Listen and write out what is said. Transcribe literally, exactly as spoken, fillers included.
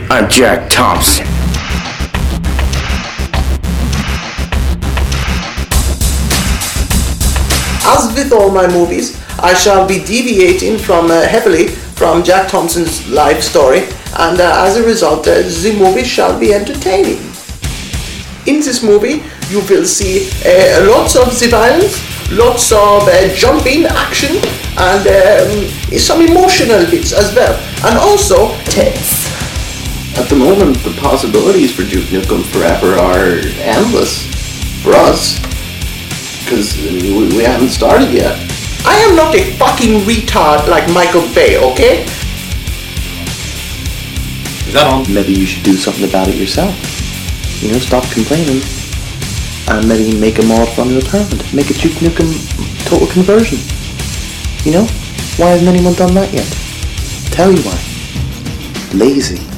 I'm Jack Thompson. As with all my movies, I shall be deviating from uh, heavily from Jack Thompson's life story, and uh, as a result, uh, the movie shall be entertaining. In this movie, you will see uh, lots of the violence, lots of uh, jumping action, and um, some emotional bits as well, and also tits. At the moment, the possibilities for Duke Nukem Forever are endless for us, because we, we haven't started yet. I am not a fucking retard like Michael Bay, okay? Is that all? Maybe you should do something about it yourself. You know, stop complaining, and maybe make a mod from your apartment. Make a Duke Nukem Total Conversion. You know? Why hasn't anyone done that yet? Tell you why. Lazy.